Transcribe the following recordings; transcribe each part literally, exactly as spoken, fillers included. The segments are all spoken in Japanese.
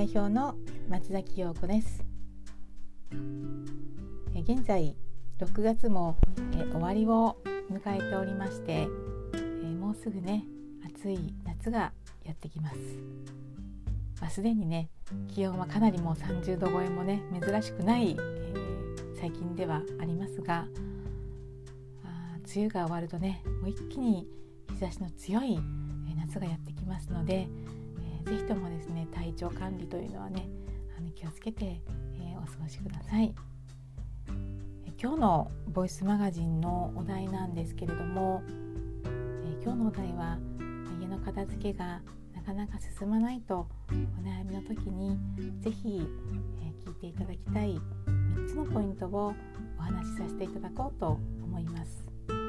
代表の松崎陽子です。え現在ろくがつもえ終わりを迎えておりまして、えもうすぐね暑い夏がやってきます。まあ、すでにね気温はかなりもうさんじゅうど超えもね珍しくない、えー、最近ではありますが、あ梅雨が終わるとねもう一気に日差しの強い夏がやってきますので、えー、ぜひともですね体調管理というのはねあの気をつけて、えー、お過ごしください。え今日のボイスマガジンのお題なんですけれども、えー、今日のお題は家の片付けがなかなか進まないとお悩みの時にぜひ、えー、聞いていただきたいみっつのポイントをお話しさせていただこうと思います。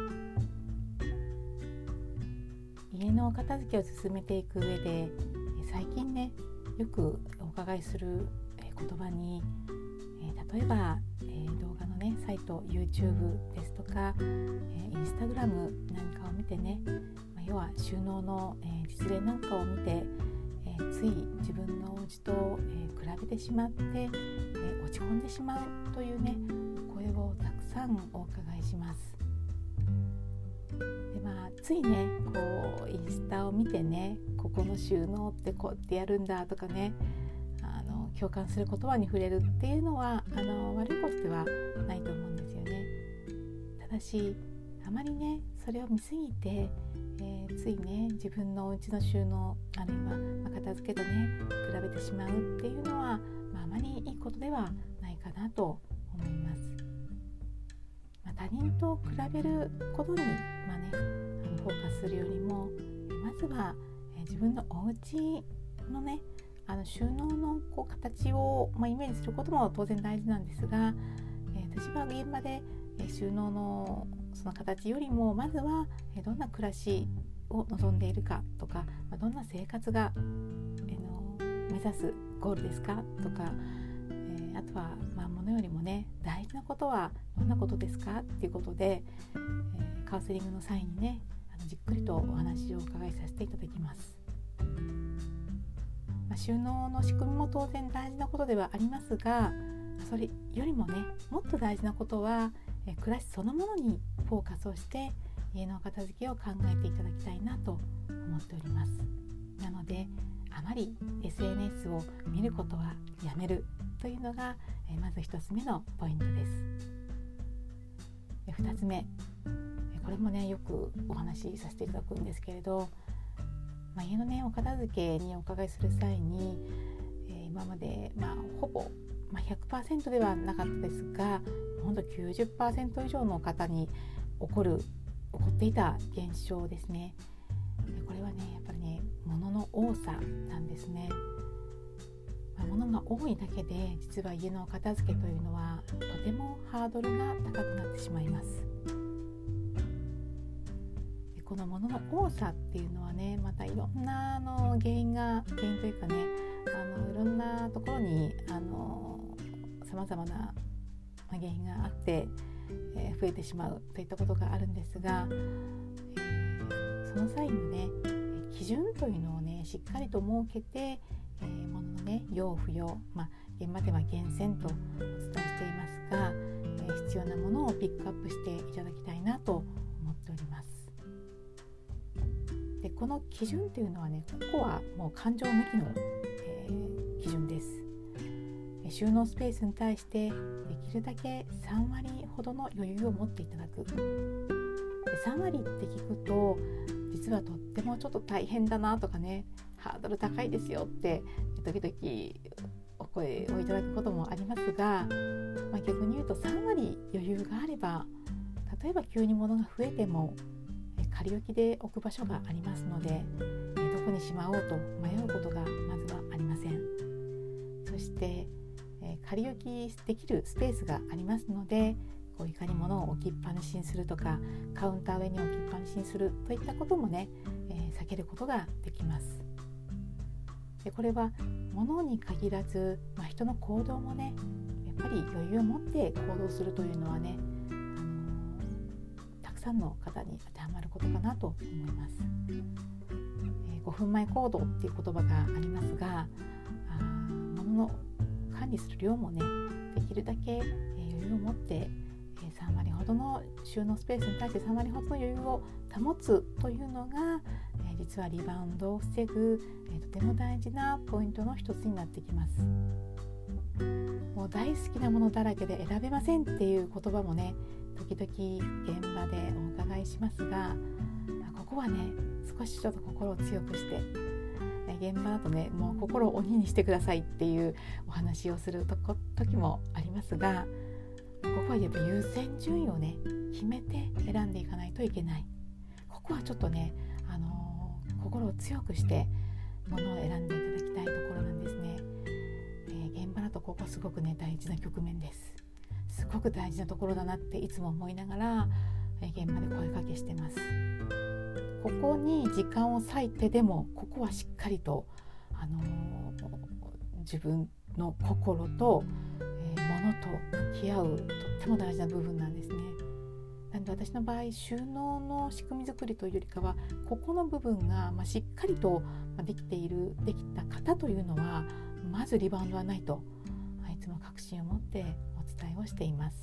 家の片付けを進めていく上で最近ねよくお伺いする言葉に、例えば動画のねサイト YouTube ですとか Instagram なんかを見てね、要は収納の実例なんかを見てつい自分のお家と比べてしまって落ち込んでしまうというね声をたくさんお伺いします。でまあ、ついねこうインスタを見てねここの収納ってこうやってやるんだとかねあの共感する言葉に触れるっていうのはあの悪いことではないと思うんですよね。ただしあまりねそれを見すぎて、えー、ついね自分のお家の収納あるいは、まあ、片付けとね比べてしまうっていうのは、まあ、あまりいいことではないかなと思います。他人と比べることに、まあね、あのフォーカスするよりもまずは、え自分のお家のねあの収納のこう形を、まあ、イメージすることも当然大事なんですが、えー、私は現場で、えー、収納のその形よりもまずは、えー、どんな暮らしを望んでいるかとか、まあ、どんな生活が、えー、の目指すゴールですかとか、えー、あとは、まあ、ものよりもね大事なことはどんなことですかっていうことで、えー、カウンセリングの際にねあのじっくりとお話をお伺いさせていただきます。まあ、収納の仕組みも当然大事なことではありますが、それよりもねもっと大事なことは、えー、暮らしそのものにフォーカスをして家の片付けを考えていただきたいなと思っております。なのであまり エスエヌエス を見ることはやめるというのが、えー、まず一つ目のポイントです。ふたつめ、これもねよくお話しさせていただくんですけれど、まあ、家のねお片付けにお伺いする際に、えー、今まで、まあ、ほぼ、まあ、ひゃくパーセント ではなかったですがほんと きゅうじゅっパーセント 以上の方に起こる起こっていた現象ですね。これはねやっぱりね物の多さなんですね。物が多いだけで実は家の片付けというのはとてもハードルが高くなってしまいます。でこの物の多さっていうのはねまたいろんなあの原因が原因というかねあのいろんなところにあの様々な原因があって、えー、増えてしまうといったことがあるんですが、えー、その際のね基準というのをねしっかりと設けてえー、物のね要不要、まあ、現場では厳選とお伝えしていますが、えー、必要なものをピックアップしていただきたいなと思っております。でこの基準というのはねここはもう感情抜きの、えー、基準です。収納スペースに対してできるだけさんわりほどの余裕を持っていただく。でさんわりって聞くと実はとってもちょっと大変だなとかねハードル高いですよって時々お声をいただくこともありますが、まあ、逆に言うとさんわり余裕があれば例えば急に物が増えても仮置きで置く場所がありますのでどこにしまおうと迷うことがまずはありません。そして仮置きできるスペースがありますのでこういかに物を置きっぱなしにするとかカウンター上に置きっぱなしにするといったこともね、えー、避けることができます。でこれは物に限らず、まあ、人の行動もねやっぱり余裕を持って行動するというのはね、あのー、たくさんの方に当てはまることかなと思います。えー、ごふんまえ行動っていう言葉がありますが、あの管理する量もねできるだけ、えー、余裕を持って、えー、さん割ほどの収納スペースに対してさん割ほどの余裕を保つというのが、えー、実はリバウンドを防ぐ、えー、とても大事なポイントの一つになってきます。もう大好きなものだらけで選べませんっていう言葉もね時々現場でお伺いしますが、ここはね少しちょっと心を強くして、現場だとねもう心を鬼にしてくださいっていうお話をするとこ時もありますが、ここはやっぱ優先順位をね決めて選んでいかないといけない。ここはちょっとね、あのー、心を強くしてものを選んでいただきたいところなんですね。えー、現場だとここはすごくね大事な局面です。すごく大事なところだなっていつも思いながら、えー、現場で声かけしてます。ここに時間を割いてでもここはしっかりと、あのー、自分の心と、えー、物と向き合うとっても大事な部分なんですね。なので私の場合収納の仕組み作りというよりかはここの部分が、まあ、しっかりとできているできた方というのはまずリバウンドはないといつも確信を持ってお伝えをしています。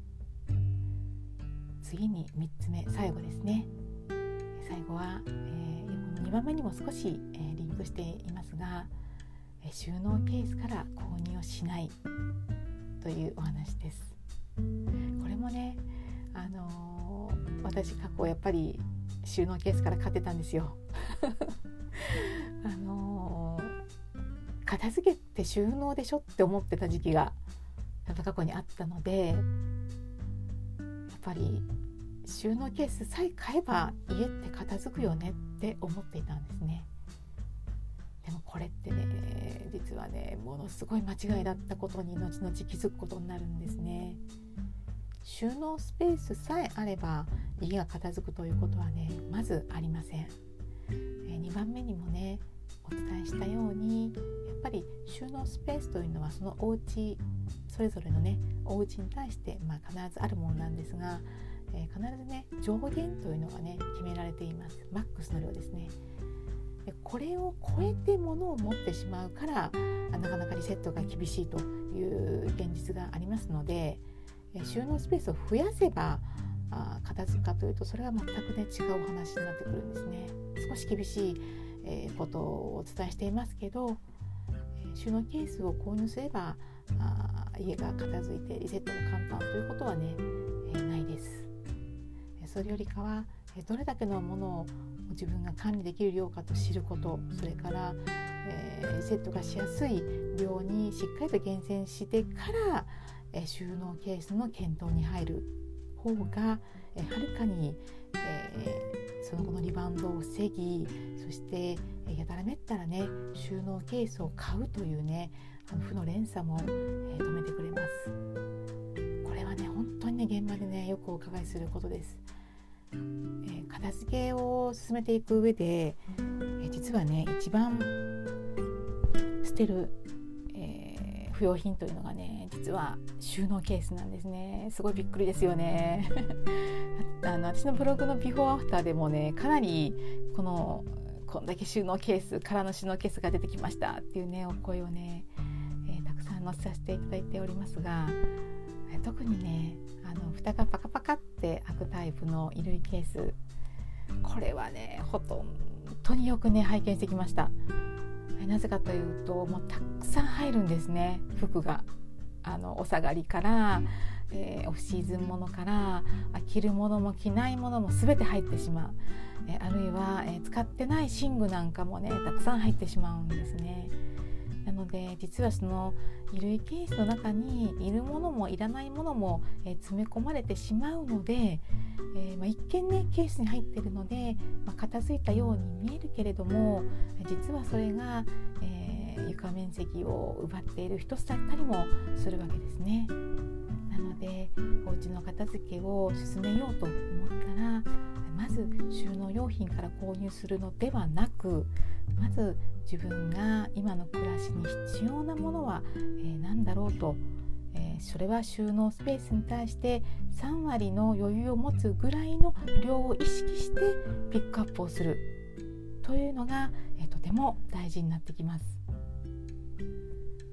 次にみっつめ、最後ですね。最後は、えー、にばんめにも少し、えー、リンクしていますが、えー、収納ケースから購入をしないというお話です。これもね、あのー、私過去やっぱり収納ケースから買ってたんですよ。あのー、片付けって収納でしょって思ってた時期が過去にあったので、やっぱり収納ケースさえ買えば家って片付くよねって思っていたんですね。でもこれってね実はねものすごい間違いだったことに後々気づくことになるんですね。収納スペースさえあれば家が片付くということはねまずありません。えにばんめにもねお伝えしたようにやっぱり収納スペースというのはそのお家それぞれのねお家に対して、まあ、必ずあるものなんですが、えー、必ずね上限というのがね決められています。マックスの量ですね。でこれを超えて物を持ってしまうからなかなかリセットが厳しいという現実がありますので、えー、収納スペースを増やせばあ片付くかというとそれは全くね違うお話になってくるんですね。少し厳しい、えー、ことをお伝えしていますけど、えー、収納ケースを購入すればあ家が片付いてリセットが簡単ということはね、えー、ないです。それよりかはどれだけのものを自分が管理できる量かと知ること、それから、えー、リセットがしやすい量にしっかりと厳選してから、えー、収納ケースの検討に入る方が、えー、はるかに、えー、その後のリバウンドを防ぎ、そして、えー、やたらめったらね収納ケースを買うというねあの負の連鎖も、えー、止めてくれます。これはね本当にね現場でねよくお伺いすることです。えー、片付けを進めていく上で、えー、実はね一番捨てる、えー、不要品というのがね実は収納ケースなんですね。すごいびっくりですよね。あの私のブログのビフォーアフターでもねかなりこのこんだけ収納ケース空の収納ケースが出てきましたっていうねお声をね、えー、たくさん載せさせていただいておりますが、特にねあの蓋がパカパカって開くタイプの衣類ケース、これはねほとんどによくね拝見してきました。なぜかというともうたくさん入るんですね。服があのお下がりから、えー、オフシーズンものから着るものも着ないものも全て入ってしまう、えー、あるいは、えー、使ってない寝具なんかもねたくさん入ってしまうんですね。なので実はその衣類ケースの中にいるものもいらないものも、えー、詰め込まれてしまうので、えーまあ、一見ねケースに入っているので、まあ、片付いたように見えるけれども実はそれが、えー、床面積を奪っている一つだったりもするわけですね。なのでお家の片付けを進めようと思ったらまず収納用品から購入するのではなく、まず自分が今の暮らしに必要なものは、えー、何だろうと、えー、それは収納スペースに対してさん割の余裕を持つぐらいの量を意識してピックアップをするというのが、えー、とても大事になってきます。え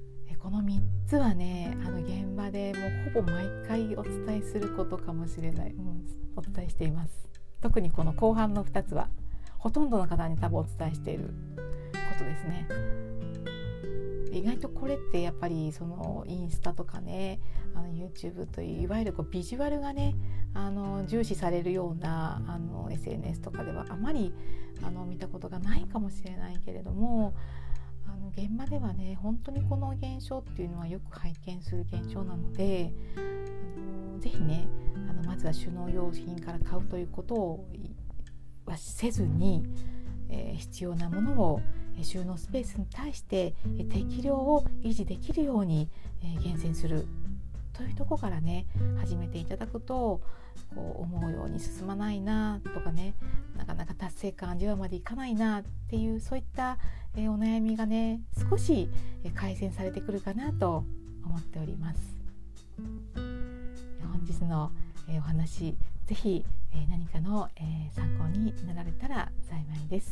このみっつはね、あの現場でもうほぼ毎回お伝えすることかもしれない、うん、お伝えしています。特にこの後半のふたつはほとんどの方に多分お伝えしていることですね。意外とこれってやっぱりそのインスタとかね、あの YouTube といういわゆるこうビジュアルがね、あの重視されるようなあの エスエヌエス とかではあまりあの見たことがないかもしれないけれども、あの現場ではね本当にこの現象っていうのはよく拝見する現象なので、あのぜひねあのまずは収納用品から買うということをはせずに、えー、必要なものを収納スペースに対して適量を維持できるように厳選するというところからね始めていただくと、こう思うように進まないなとかね、なかなか達成感味わうまでいかないなっていうそういったお悩みがね少し改善されてくるかなと思っております。本日のお話、ぜひ何かの参考になられたら幸いです。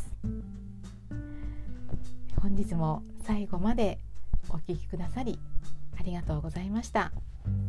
本日も最後までお聞きくださりありがとうございました。